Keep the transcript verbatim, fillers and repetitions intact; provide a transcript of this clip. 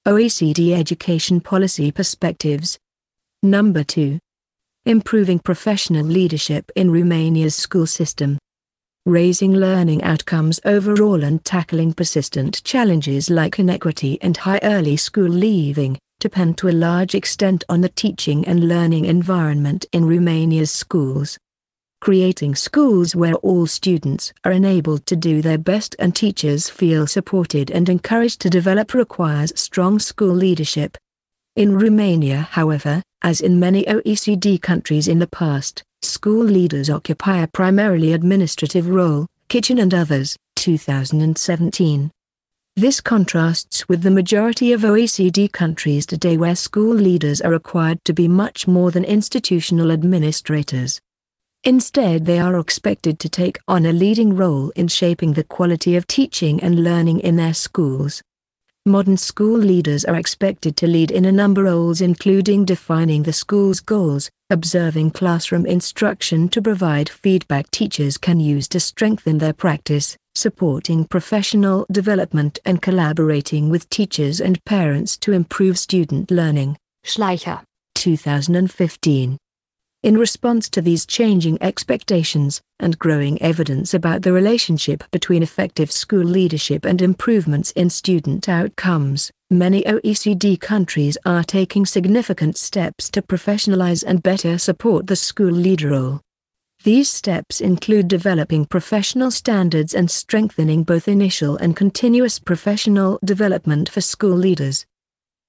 O E C D Education Policy Perspectives. Number two. Improving professional leadership in Romania's school system. Raising learning outcomes overall and tackling persistent challenges like inequity and high early school leaving depend to a large extent on the teaching and learning environment in Romania's schools. Creating schools where all students are enabled to do their best and teachers feel supported and encouraged to develop requires strong school leadership. In Romania, however, as in many O E C D countries in the past, school leaders occupy a primarily administrative role, Kitchen and Others, two thousand seventeen. This contrasts with the majority of O E C D countries today where school leaders are required to be much more than institutional administrators. Instead, they are expected to take on a leading role in shaping the quality of teaching and learning in their schools. Modern school leaders are expected to lead in a number of roles including defining the school's goals, observing classroom instruction to provide feedback teachers can use to strengthen their practice, supporting professional development and collaborating with teachers and parents to improve student learning. Schleicher, two thousand fifteen. In response to these changing expectations, and growing evidence about the relationship between effective school leadership and improvements in student outcomes, many O E C D countries are taking significant steps to professionalize and better support the school leader role. These steps include developing professional standards and strengthening both initial and continuous professional development for school leaders.